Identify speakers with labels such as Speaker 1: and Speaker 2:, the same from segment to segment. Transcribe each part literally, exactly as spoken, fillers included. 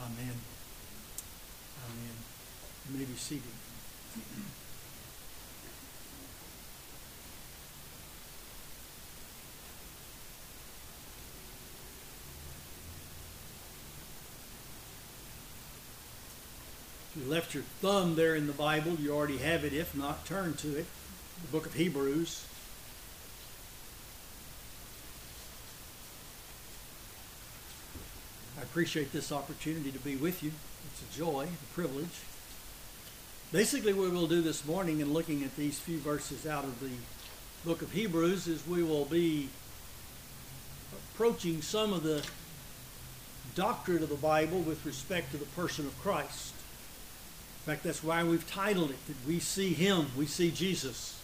Speaker 1: Amen. Amen. You may be seated. If you left your thumb there in the Bible, you already have it. If not, turn to it. The book of Hebrews. I appreciate this opportunity to be with you. It's a joy, a privilege. Basically, what we'll do this morning in looking at these few verses out of the book of Hebrews is we will be approaching some of the doctrine of the Bible with respect to the person of Christ. In fact, that's why we've titled it, that we see him, we see Jesus.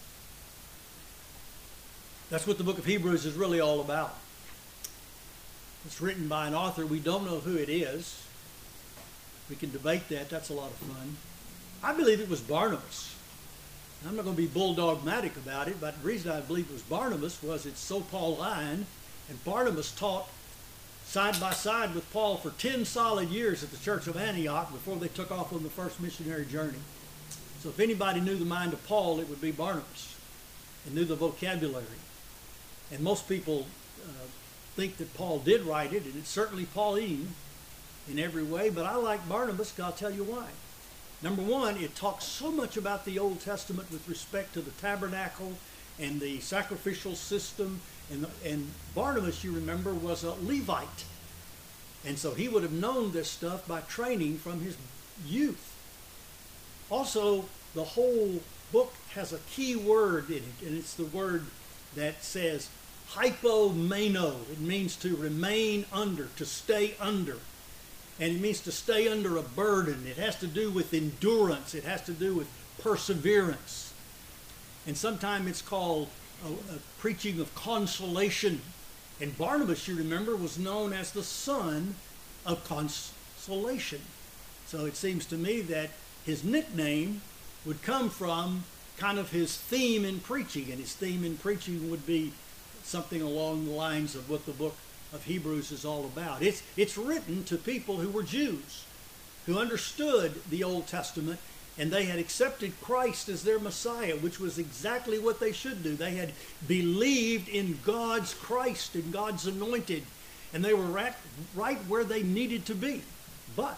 Speaker 1: That's what the book of Hebrews is really all about. It's written by an author. We don't know who it is. We can debate that. That's a lot of fun. I believe it was Barnabas. I'm not going to be bulldogmatic about it, but the reason I believe it was Barnabas was it's so Pauline, and Barnabas taught side by side with Paul for ten solid years at the church of Antioch before they took off on the first missionary journey. So if anybody knew the mind of Paul, it would be Barnabas, and knew the vocabulary. And most people uh, think that Paul did write it, and it's certainly Pauline in every way, but I like Barnabas, because I'll tell you why. Number one, it talks so much about the Old Testament with respect to the tabernacle and the sacrificial system, and, and Barnabas, you remember, was a Levite, and so he would have known this stuff by training from his youth. Also, the whole book has a key word in it, and it's the word that says hypomeno. It means to remain under, to stay under. And it means to stay under a burden. It has to do with endurance. It has to do with perseverance. And sometimes it's called a, a preaching of consolation. And Barnabas, you remember, was known as the son of consolation. So it seems to me that his nickname would come from kind of his theme in preaching. And his theme in preaching would be something along the lines of what the book of Hebrews is all about. It's, it's written to people who were Jews, who understood the Old Testament, and they had accepted Christ as their Messiah, which was exactly what they should do. They had believed in God's Christ and God's anointed, and they were right, right where they needed to be. But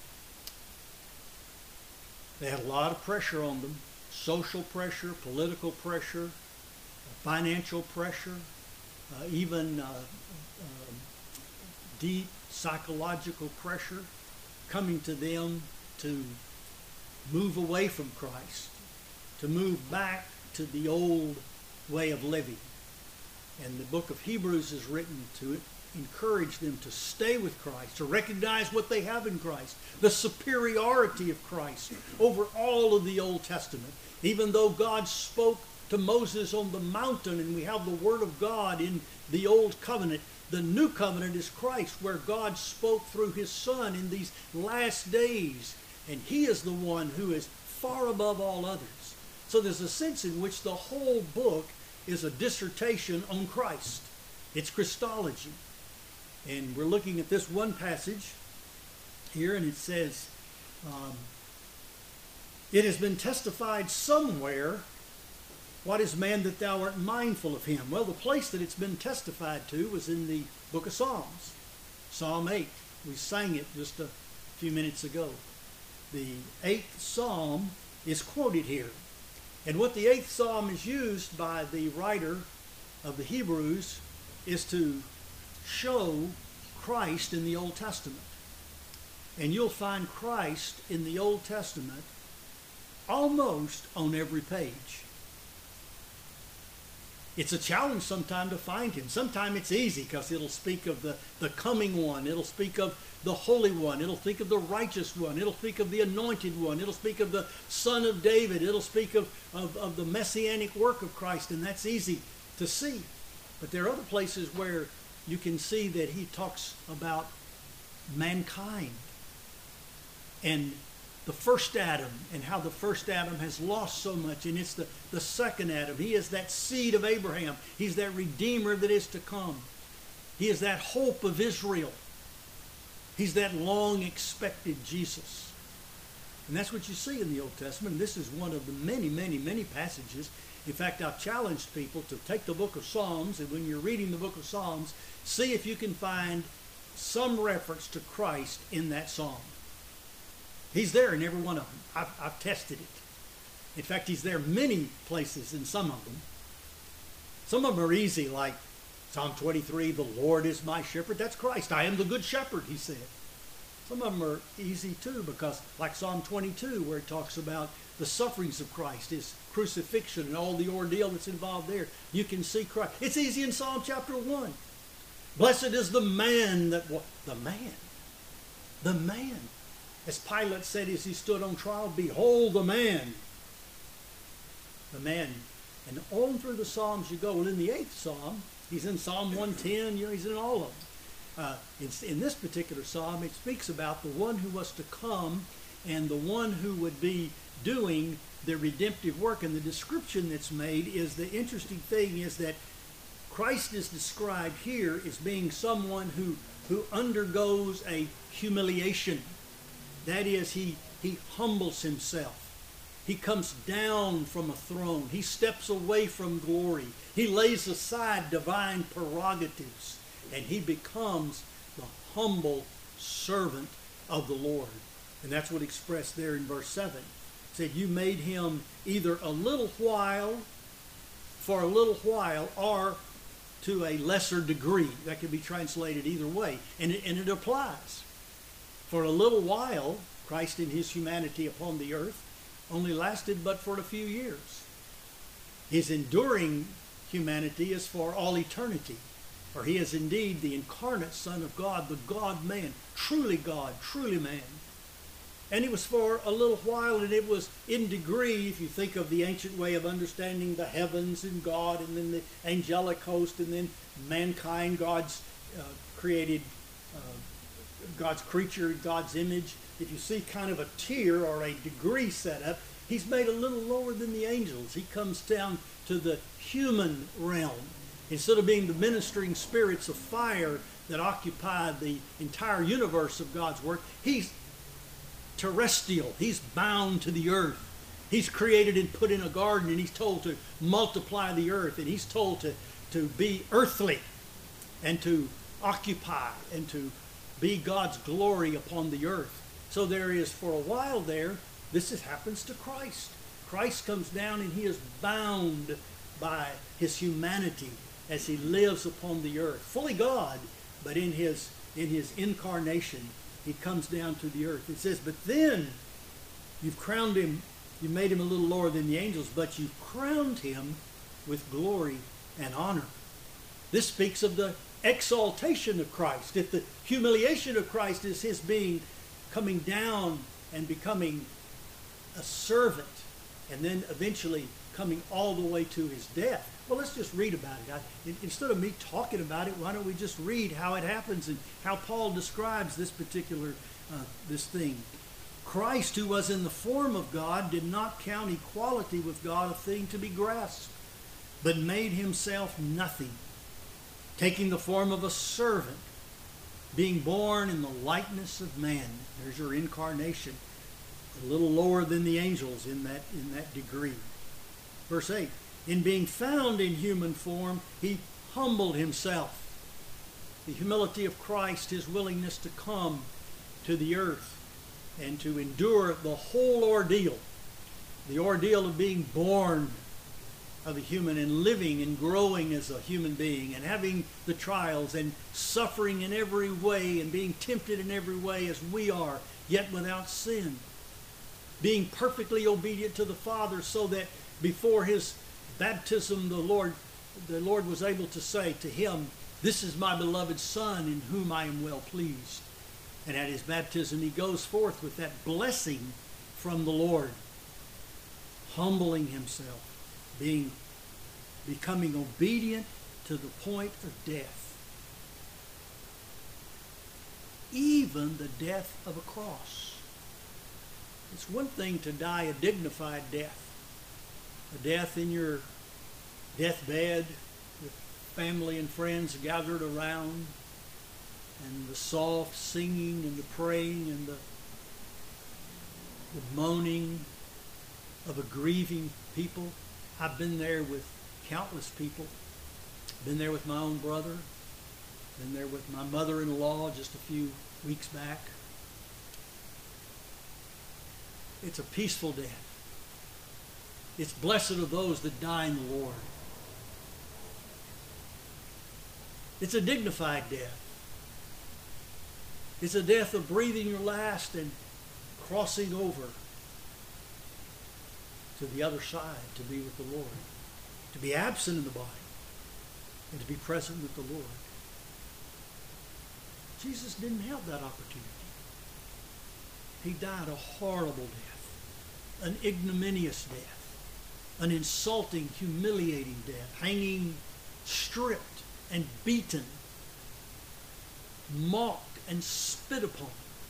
Speaker 1: they had a lot of pressure on them, social pressure, political pressure, financial pressure, uh, even uh, uh, deep psychological pressure coming to them to move away from Christ, to move back to the old way of living. And the book of Hebrews is written to encourage them to stay with Christ, to recognize what they have in Christ, the superiority of Christ over all of the Old Testament. Even though God spoke to Moses on the mountain, and we have the Word of God in the Old Covenant, the New Covenant is Christ, where God spoke through His Son in these last days, and He is the one who is far above all others. So there's a sense in which the whole book is a dissertation on Christ. It's Christology. And we're looking at this one passage here, and it says, um, it has been testified somewhere, what is man that thou art mindful of him? Well, the place that it's been testified to was in the book of Psalms, Psalm eight. We sang it just a few minutes ago. The eighth Psalm is quoted here. And what the eighth Psalm is used by the writer of the Hebrews is to show Christ in the Old Testament. And you'll find Christ in the Old Testament almost on every page. It's a challenge sometimes to find him. Sometimes it's easy because it'll speak of the, the coming one. It'll speak of the Holy One. It'll speak of the righteous one. It'll speak of the anointed one. It'll speak of the Son of David. It'll speak of, of, of the messianic work of Christ, and that's easy to see. But there are other places where you can see that he talks about mankind and the first Adam, and how the first Adam has lost so much, and it's the, the second Adam. He is that seed of Abraham. He's that Redeemer that is to come. He is that hope of Israel. He's that long-expected Jesus. And that's what you see in the Old Testament. And this is one of the many, many, many passages. In fact, I've challenged people to take the book of Psalms, and when you're reading the book of Psalms, see if you can find some reference to Christ in that psalm. He's there in every one of them. I've, I've tested it. In fact, he's there many places in some of them. Some of them are easy, like Psalm twenty-three, the Lord is my shepherd. That's Christ. I am the good shepherd, he said. Some of them are easy too, because like Psalm twenty-two, where it talks about the sufferings of Christ, his crucifixion and all the ordeal that's involved there. You can see Christ. It's easy in Psalm chapter one. Blessed is the man that, wa- the man, the man. As Pilate said as he stood on trial, behold the man. The man. And on through the Psalms you go. Well, in the eighth Psalm, he's in Psalm one ten, you know, he's in all of them. Uh, in, in this particular Psalm, it speaks about the one who was to come and the one who would be doing the redemptive work. And the description that's made is, the interesting thing is that Christ is described here as being someone who, who undergoes a humiliation. That is, he, he humbles himself. He comes down from a throne. He steps away from glory. He lays aside divine prerogatives. And he becomes the humble servant of the Lord. And that's what expressed there in verse seven. It said, you made him either a little while, for a little while, or to a lesser degree. That can be translated either way. And it, and it applies. For a little while, Christ in his humanity upon the earth only lasted but for a few years. His enduring humanity is for all eternity. For he is indeed the incarnate Son of God, the God-man, truly God, truly man. And it was for a little while, and it was in degree, if you think of the ancient way of understanding the heavens and God, and then the angelic host, and then mankind, God's uh, created, uh, God's creature, God's image. If you see kind of a tier or a degree set up, he's made a little lower than the angels. He comes down to the human realm. Instead of being the ministering spirits of fire that occupy the entire universe of God's work, he's terrestrial. He's bound to the earth. He's created and put in a garden, and he's told to multiply the earth, and he's told to, to be earthly and to occupy and to be God's glory upon the earth. So there is, for a while there, this is, happens to Christ. Christ comes down and he is bound by his humanity as he lives upon the earth. Fully God, but in his, in his incarnation, he comes down to the earth. It says, but then you've crowned him, you made him a little lower than the angels, but you've crowned him with glory and honor. This speaks of the exaltation of Christ. If the humiliation of Christ is his being, coming down and becoming a servant, and then eventually coming all the way to his death. Well, let's just read about it. I, instead of me talking about it, why don't we just read how it happens and how Paul describes this particular, uh, this thing. Christ, who was in the form of God, did not count equality with God a thing to be grasped, but made himself nothing, taking the form of a servant, being born in the likeness of man. There's your incarnation. A little lower than the angels in that, in that degree. Verse eight, in being found in human form, he humbled himself. The humility of Christ, his willingness to come to the earth and to endure the whole ordeal. The ordeal of being born of a human and living and growing as a human being and having the trials and suffering in every way and being tempted in every way as we are, yet without sin. Being perfectly obedient to the Father, so that before his baptism the Lord, the Lord was able to say to him, this is my beloved Son in whom I am well pleased. And at his baptism he goes forth with that blessing from the Lord, humbling himself, being, becoming obedient to the point of death. Even the death of a cross. It's one thing to die a dignified death. A death in your deathbed with family and friends gathered around. and the soft singing and the praying and the, the moaning of a grieving people. I've been there with countless people. Been there with my own brother. Been there with my mother-in-law just a few weeks back. It's a peaceful death. It's blessed are those that die in the Lord. It's a dignified death. It's a death of breathing your last and crossing over to the other side to be with the Lord. To be absent in the body and to be present with the Lord. Jesus didn't have that opportunity. He died a horrible death, an ignominious death, an insulting, humiliating death, hanging stripped and beaten, mocked and spit upon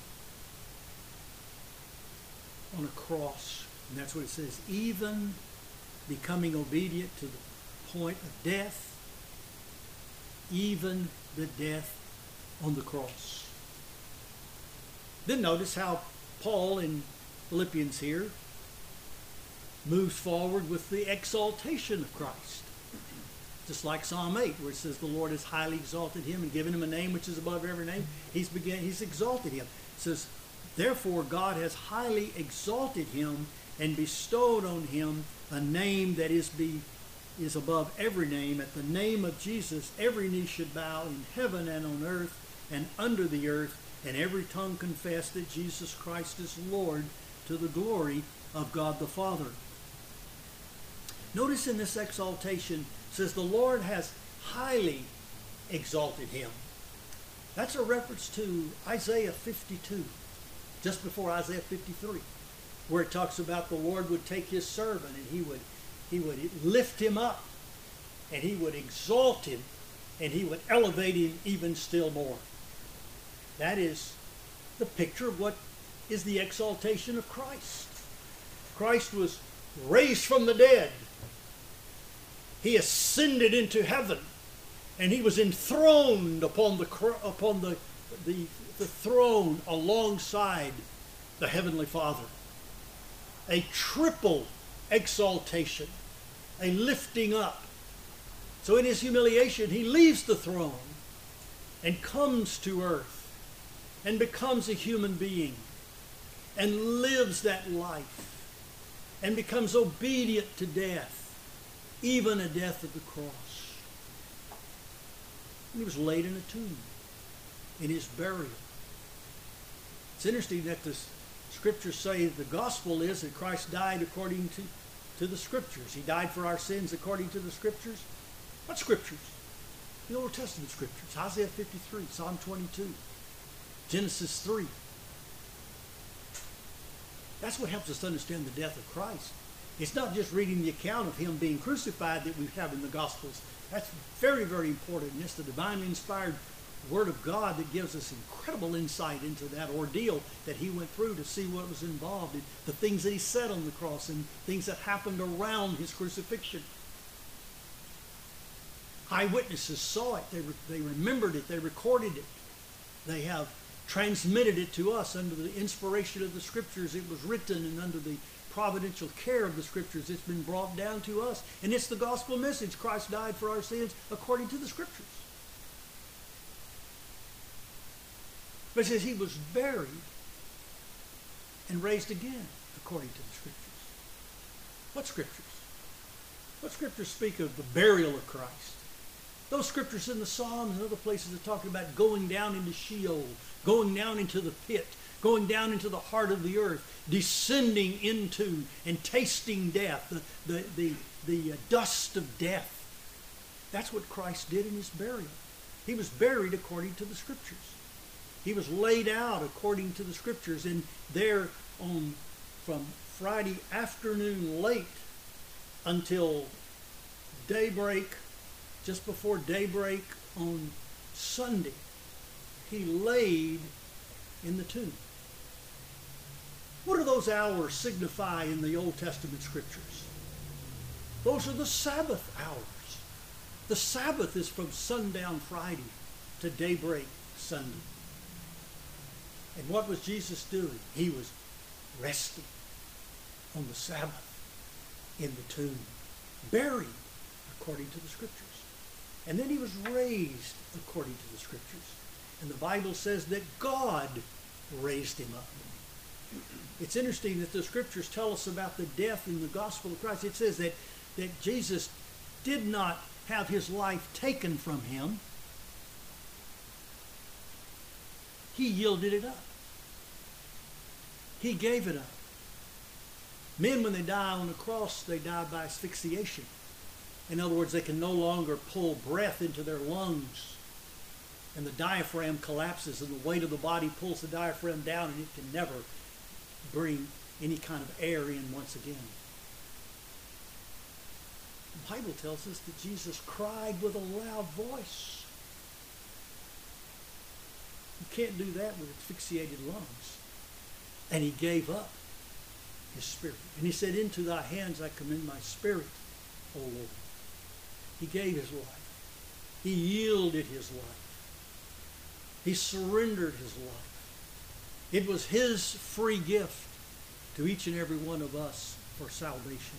Speaker 1: on a cross. And that's what it says, even becoming obedient to the point of death, even the death on the cross. Then notice how Paul in Philippians here moves forward with the exaltation of Christ. Just like Psalm eight, where it says the Lord has highly exalted him and given him a name which is above every name. He's began, he's exalted him. It says, therefore God has highly exalted him and bestowed on him a name that is be is above every name. At the name of Jesus, every knee should bow in heaven and on earth and under the earth, and every tongue confess that Jesus Christ is Lord, to the glory of God the Father. Notice in this exaltation, it says the Lord has highly exalted him. That's a reference to Isaiah fifty-two, just before Isaiah fifty-three, where it talks about the Lord would take his servant and he would, he would lift him up and he would exalt him and he would elevate him even still more. That is the picture of what is the exaltation of Christ. Christ was raised from the dead. He ascended into heaven, and he was enthroned upon the upon the, the, the throne alongside the Heavenly Father. A triple exaltation, a lifting up. So in his humiliation, he leaves the throne and comes to earth and becomes a human being and lives that life and becomes obedient to death, even a death of the cross. And he was laid in a tomb in his burial. It's interesting that the scriptures say the gospel is that Christ died according to, to the scriptures. He died for our sins according to the scriptures. What scriptures? The Old Testament scriptures. Isaiah fifty-three, Psalm twenty-two, Genesis three. That's what helps us understand the death of Christ. It's not just reading the account of him being crucified that we have in the Gospels. That's very, very important. And it's the divinely inspired Word of God that gives us incredible insight into that ordeal that he went through to see what was involved in the things that he said on the cross and things that happened around his crucifixion. Eyewitnesses saw it. They, re- they remembered it. They recorded it. They have transmitted it to us under the inspiration of the Scriptures. It was written, and under the providential care of the Scriptures, it's been brought down to us. And it's the gospel message. Christ died for our sins according to the Scriptures. But it says he was buried and raised again according to the Scriptures. What Scriptures? What Scriptures speak of the burial of Christ? Those Scriptures in the Psalms and other places are talking about going down into Sheol, going down into the pit, going down into the heart of the earth, descending into and tasting death, the, the, the, the dust of death. That's what Christ did in his burial. He was buried according to the Scriptures. He was laid out according to the Scriptures, and there on from Friday afternoon late until daybreak, just before daybreak on Sunday, he laid in the tomb. What do those hours signify in the Old Testament Scriptures? Those are the Sabbath hours. The Sabbath is from sundown Friday to daybreak Sunday. And what was Jesus doing? He was resting on the Sabbath in the tomb, buried according to the Scriptures. And then he was raised according to the Scriptures. And the Bible says that God raised him up. It's interesting that the Scriptures tell us about the death in the gospel of Christ. It says that, that Jesus did not have his life taken from him. He yielded it up. He gave it up. Men, when they die on the cross, they die by asphyxiation. In other words, they can no longer pull breath into their lungs. And the diaphragm collapses, and the weight of the body pulls the diaphragm down, and it can never bring any kind of air in once again. The Bible tells us that Jesus cried with a loud voice. You can't do that with asphyxiated lungs. And he gave up his spirit. And he said, into thy hands I commend my spirit, O Lord. He gave his life. He yielded his life. He surrendered his life. It was his free gift to each and every one of us for salvation.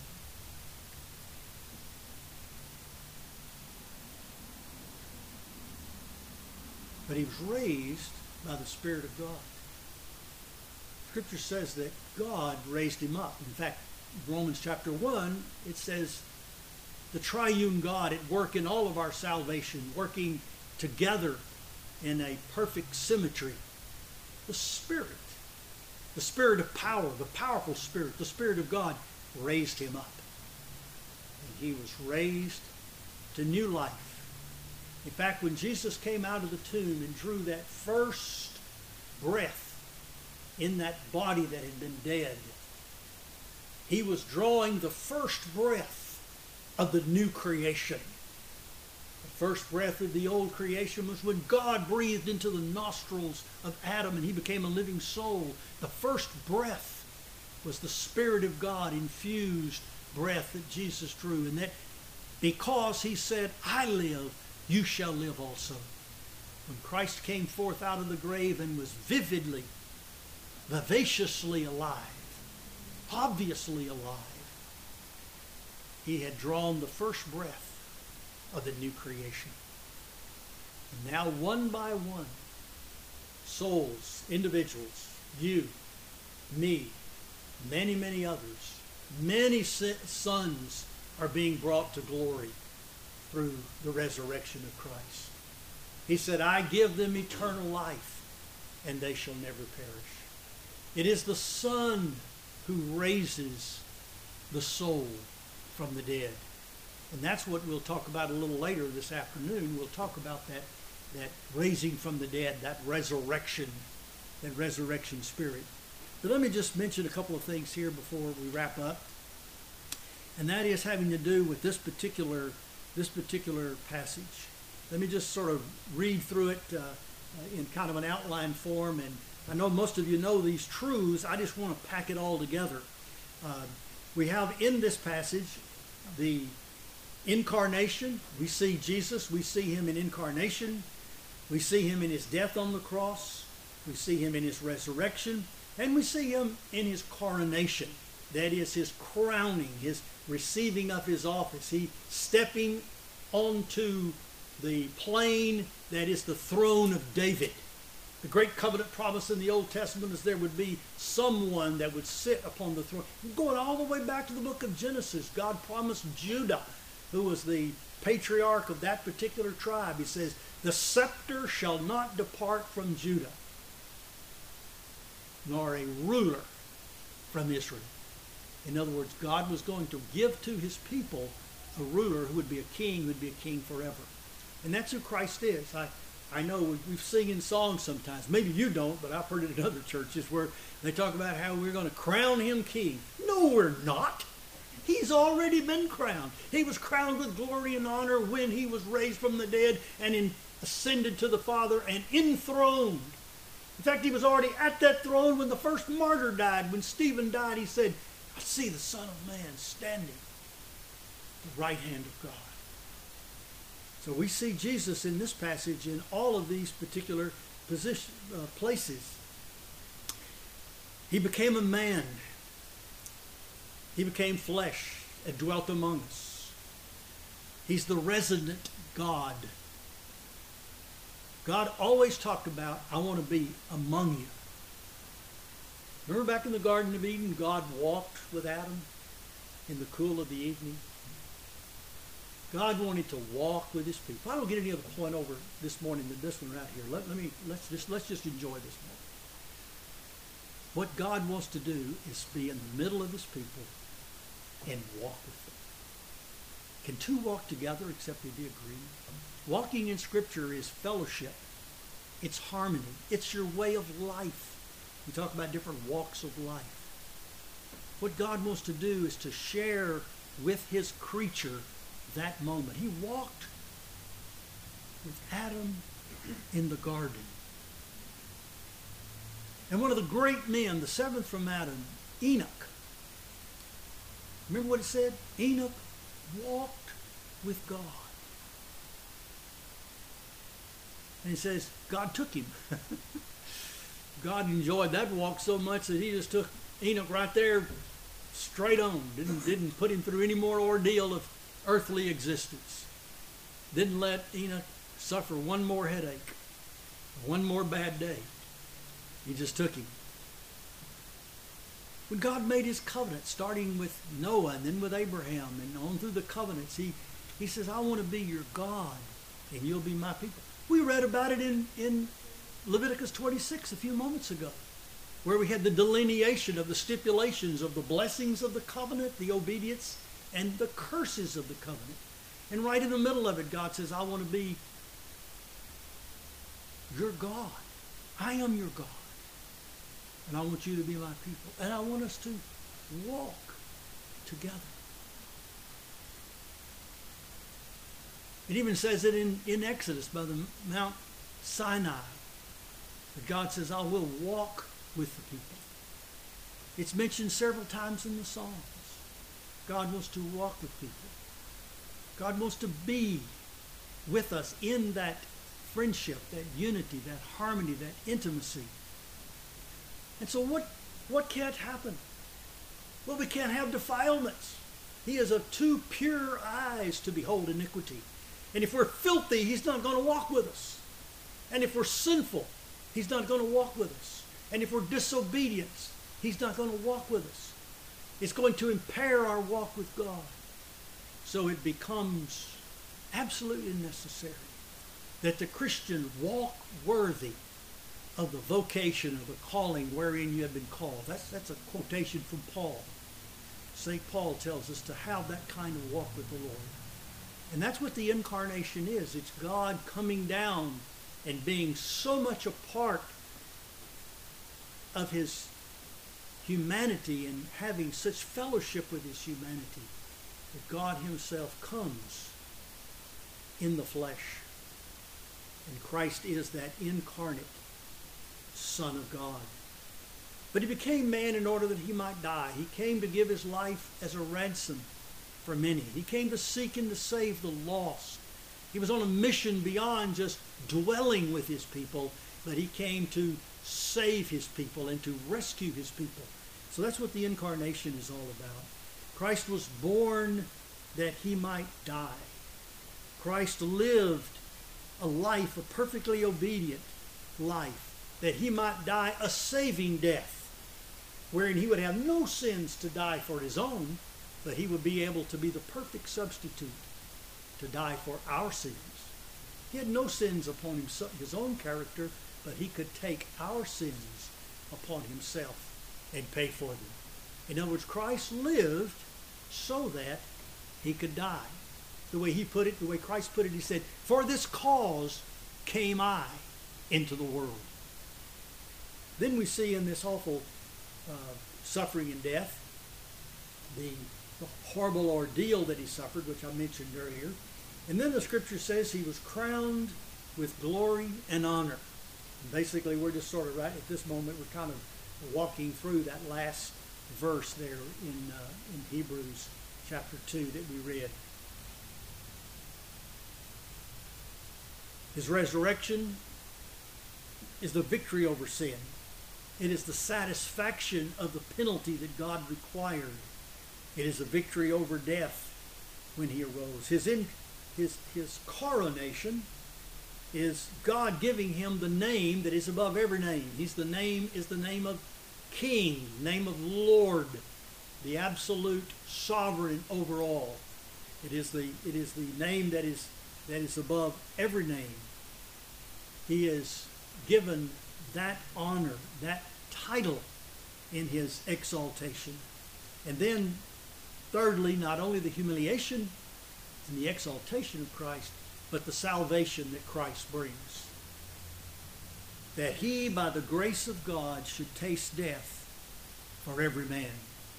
Speaker 1: But he was raised by the Spirit of God. Scripture says that God raised him up. In fact, Romans chapter one, it says the triune God at work in all of our salvation, working together in a perfect symmetry. The Spirit, the Spirit of power, the powerful Spirit, the Spirit of God raised him up. And he was raised to new life. In fact, when Jesus came out of the tomb and drew that first breath in that body that had been dead, he was drawing the first breath of the new creation. The first breath of the old creation was when God breathed into the nostrils of Adam and he became a living soul. The first breath was the Spirit of God infused breath that Jesus drew. And that because he said, I live, you shall live also. When Christ came forth out of the grave and was vividly, vivaciously alive, obviously alive, he had drawn the first breath of the new creation. And now one by one, souls, individuals, you, me, many, many others, many sons are being brought to glory through the resurrection of Christ. He said, I give them eternal life, and they shall never perish. It is the Son who raises the soul from the dead. And that's what we'll talk about a little later this afternoon. We'll talk about that, that raising from the dead, that resurrection, that resurrection spirit. But let me just mention a couple of things here before we wrap up. And that is having to do with this particular, this particular passage. Let me just sort of read through it uh, in kind of an outline form. And I know most of you know these truths. I just want to pack it all together. Uh, we have in this passage the incarnation. We see Jesus. We see him in incarnation. We see him in his death on the cross. We see him in his resurrection. And we see him in his coronation. That is his crowning, his receiving of his office. He stepping onto the plane that is the throne of David. The great covenant promise in the Old Testament is there would be someone that would sit upon the throne. Going all the way back to the book of Genesis, God promised Judah, who was the patriarch of that particular tribe. He says, the scepter shall not depart from Judah, nor a ruler from Israel. In other words, God was going to give to his people a ruler who would be a king, who would be a king forever. And that's who Christ is. I, I know we, we sing in songs sometimes. Maybe you don't, but I've heard it in other churches where they talk about how we're going to crown him king. No, we're not. He's already been crowned. He was crowned with glory and honor when he was raised from the dead and in, ascended to the Father and enthroned. In fact, he was already at that throne when the first martyr died. When Stephen died, he said, I see the Son of Man standing at the right hand of God. So we see Jesus in this passage in all of these particular position, uh, places. He became a man. He became flesh and dwelt among us. He's the resident God. God always talked about, I want to be among you. Remember back in the Garden of Eden, God walked with Adam in the cool of the evening? God wanted to walk with his people. I don't get any other point over this morning than this one right here. Let, let me let's just let's just enjoy this moment. What God wants to do is be in the middle of his people and walk with them. Can two walk together except they be agreed? Walking in Scripture is fellowship. It's harmony. It's your way of life. We talk about different walks of life. What God wants to do is to share with his creature that moment. He walked with Adam in the garden. And one of the great men, the seventh from Adam, Enoch. Remember what it said? Enoch walked with God. And he says, God took him. God enjoyed that walk so much that he just took Enoch right there straight on. Didn't, didn't put him through any more ordeal of earthly existence. Didn't let Enoch suffer one more headache, one more bad day. He just took him. When God made his covenant, starting with Noah and then with Abraham and on through the covenants, he, he says, I want to be your God and you'll be my people. We read about it in, in Leviticus twenty-six a few moments ago, where we had the delineation of the stipulations of the blessings of the covenant, the obedience, and the curses of the covenant. And right in the middle of it, God says, I want to be your God. I am your God. And I want you to be my people. And I want us to walk together. It even says it in, in Exodus by the Mount Sinai. That God says, I will walk with the people. It's mentioned several times in the Psalms. God wants to walk with people. God wants to be with us in that friendship, that unity, that harmony, that intimacy. And so what, what can't happen? Well, we can't have defilements. He is of too pure eyes to behold iniquity. And if we're filthy, he's not going to walk with us. And if we're sinful, he's not going to walk with us. And if we're disobedient, he's not going to walk with us. It's going to impair our walk with God. So it becomes absolutely necessary that the Christian walk worthy of the vocation, of the calling wherein you have been called. That's, that's a quotation from Paul. Saint Paul tells us to have that kind of walk with the Lord. And that's what the incarnation is. It's God coming down and being so much a part of his humanity and having such fellowship with his humanity that God himself comes in the flesh. And Christ is that incarnate Son of God. But he became man in order that he might die. He came to give his life as a ransom for many. He came to seek and to save the lost. He was on a mission beyond just dwelling with his people, but he came to save his people and to rescue his people. So that's what the incarnation is all about. Christ was born that he might die. Christ lived a life, a perfectly obedient life, that he might die a saving death, wherein he would have no sins to die for his own, but he would be able to be the perfect substitute to die for our sins. He had no sins upon himself, his own character, but he could take our sins upon himself and pay for them. In other words, Christ lived so that he could die. The way he put it, the way Christ put it, he said, for this cause came I into the world. Then we see in this awful uh, suffering and death, the, the horrible ordeal that he suffered, which I mentioned earlier. And then the scripture says he was crowned with glory and honor. And basically, we're just sort of right at this moment, we're kind of walking through that last verse there in, uh, in Hebrews chapter two that we read. His resurrection is the victory over sin. It is the satisfaction of the penalty that God required. It is the victory over death when he arose. His, in, his, his coronation is God giving him the name that is above every name. He's the name is the name of King, name of Lord, the absolute sovereign over all. It is the it is the name that is that is above every name. He is given that honor, that title in his exaltation. And then thirdly, not only the humiliation and the exaltation of Christ, but the salvation that Christ brings. That he, by the grace of God, should taste death for every man.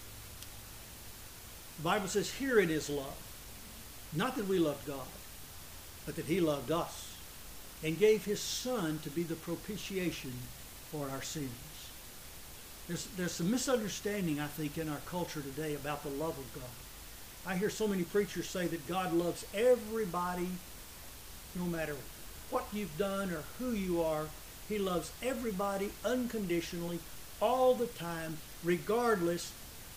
Speaker 1: The Bible says, herein is love. Not that we loved God, but that he loved us and gave his Son to be the propitiation for our sins. There's, there's some misunderstanding, I think, in our culture today about the love of God. I hear so many preachers say that God loves everybody, no matter what you've done or who you are. He loves everybody unconditionally, all the time, regardless,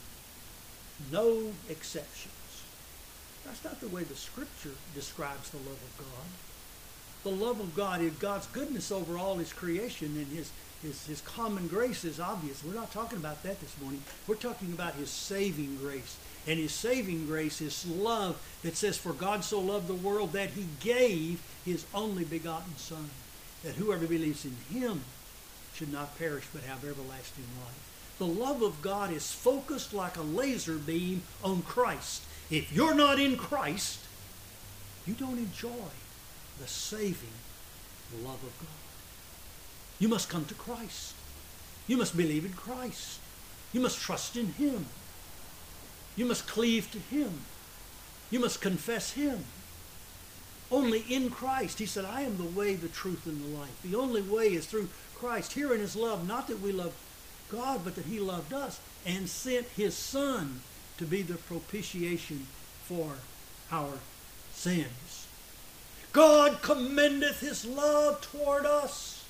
Speaker 1: no exceptions. That's not the way the Scripture describes the love of God. The love of God is God's goodness over all his creation, and his, his, his common grace is obvious. We're not talking about that this morning. We're talking about his saving grace. And his saving grace, his love that says, for God so loved the world that he gave his only begotten Son, that whoever believes in him should not perish but have everlasting life. The love of God is focused like a laser beam on Christ. If you're not in Christ, you don't enjoy the saving love of God. You must come to Christ. You must believe in Christ. You must trust in him. You must cleave to him. You must confess him. Only in Christ. He said, I am the way, the truth, and the life. The only way is through Christ. Here in his love, not that we love God, but that he loved us and sent his Son to be the propitiation for our sins. God commendeth his love toward us,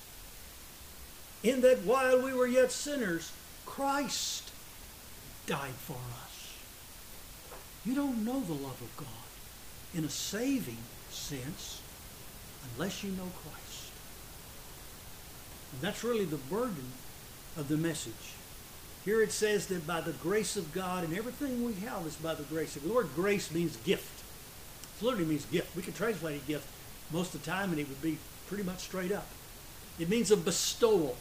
Speaker 1: in that while we were yet sinners, Christ died for us. You don't know the love of God in a saving sense unless you know Christ. And that's really the burden of the message. Here it says that by the grace of God, and everything we have is by the grace of God. The word grace means gift. It literally means gift. We can translate it gift most of the time and it would be pretty much straight up. It means a bestowal,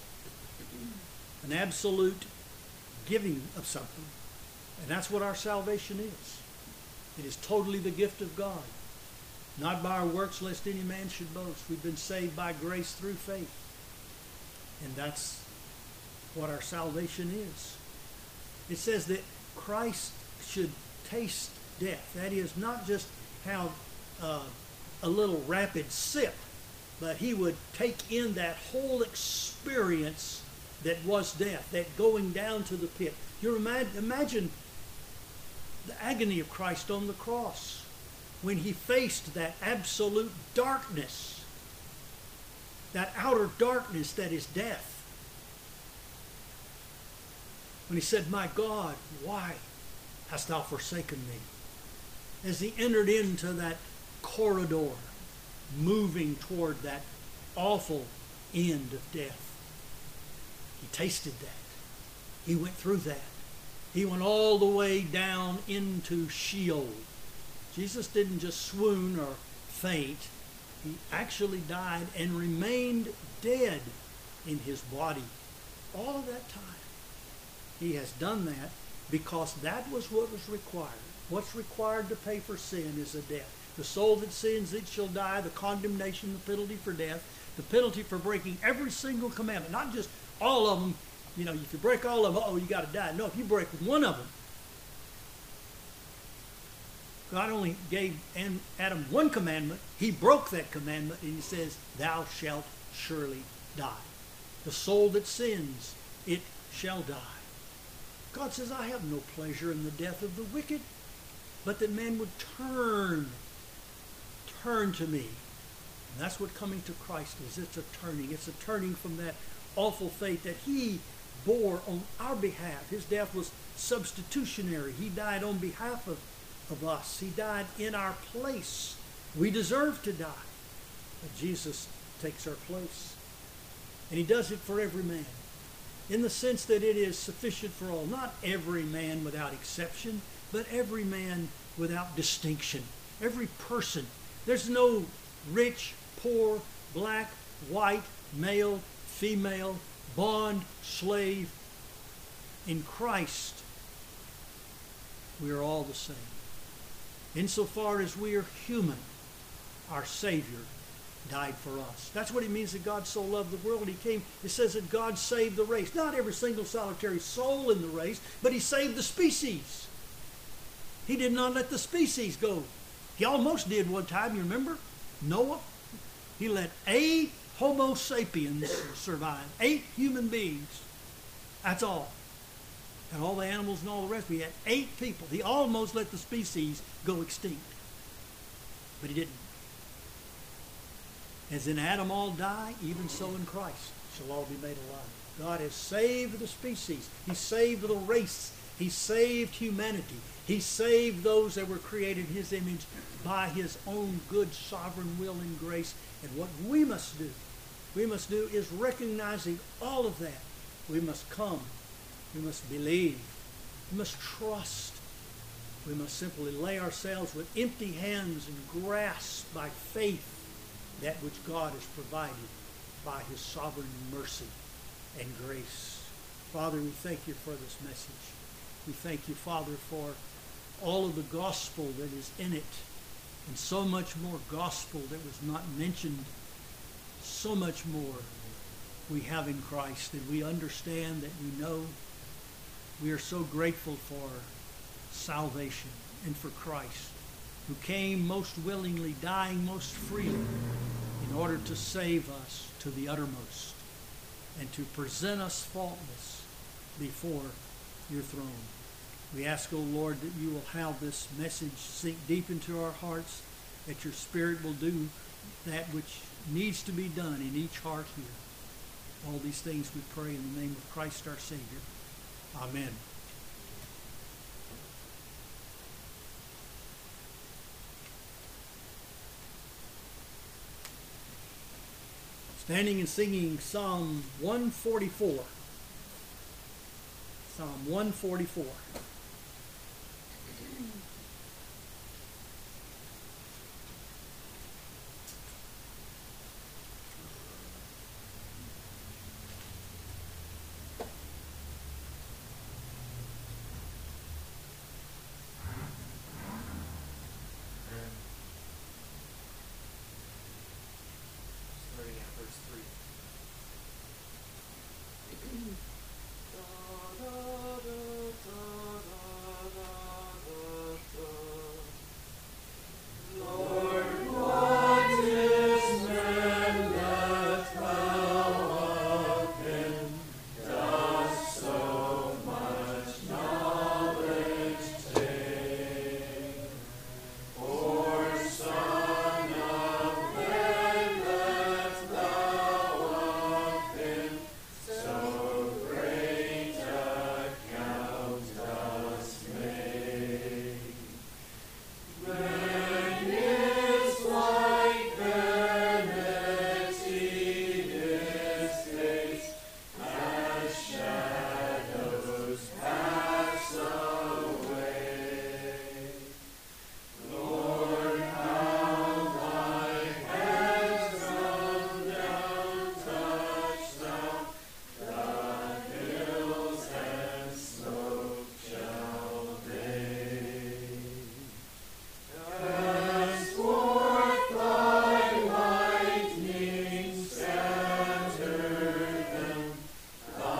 Speaker 1: an absolute giving of something. And that's what our salvation is. It is totally the gift of God. Not by our works, lest any man should boast. We've been saved by grace through faith. And that's what our salvation is. It says that Christ should taste death. That is, not just have uh, a little rapid sip, but he would take in that whole experience that was death, that going down to the pit. You imagine the agony of Christ on the cross when he faced that absolute darkness, that outer darkness that is death. When he said, my God, why hast thou forsaken me? As he entered into that corridor, moving toward that awful end of death. He tasted that. He went through that. He went all the way down into Sheol. Jesus didn't just swoon or faint. He actually died and remained dead in his body all of that time. He has done that because that was what was required. What's required to pay for sin is a death. The soul that sins, it shall die. The condemnation, the penalty for death. The penalty for breaking every single commandment. Not just all of them. You know, if you break all of them, oh, you got to die. No, if you break one of them. God only gave Adam one commandment. He broke that commandment and he says, thou shalt surely die. The soul that sins, it shall die. God says, I have no pleasure in the death of the wicked, but that man would turn, turn to me, And that's what coming to Christ is. It's a turning. It's a turning from that awful fate that he bore on our behalf. His death was substitutionary. He died on behalf of, of us. He died in our place. We deserve to die. But Jesus takes our place. And he does it for every man, in the sense that it is sufficient for all. Not every man without exception, but every man without distinction. Every person. There's no rich, poor, black, white, male, female, bond, slave. In Christ, we are all the same. Insofar as we are human, our Savior died for us. That's what it means that God so loved the world. He came, it says that God saved the race. Not every single solitary soul in the race, but he saved the species. He did not let the species go. He almost did one time, you remember? Noah. He let eight Homo sapiens survive. Eight human beings. That's all. And all the animals and all the rest. We had eight people. He almost let the species go extinct. But he didn't. As in Adam all die, even so in Christ shall all be made alive. God has saved the species. He saved the race. He saved humanity. He saved those that were created in his image by his own good sovereign will and grace. And what we must do, we must do is recognizing all of that. We must come. We must believe. We must trust. We must simply lay ourselves with empty hands and grasp by faith that which God has provided by his sovereign mercy and grace. Father, we thank you for this message. We thank you, Father, for all of the gospel that is in it, and so much more gospel that was not mentioned, so much more we have in Christ, that we understand, that we know. We are so grateful for salvation and for Christ, who came most willingly, dying most freely, in order to save us to the uttermost and to present us faultless before your throne. We ask, O Lord, that you will have this message sink deep into our hearts, that your Spirit will do that which needs to be done in each heart here. All these things we pray in the name of Christ our Savior. Amen. Standing and singing Psalm one forty-four. Psalm one forty-four.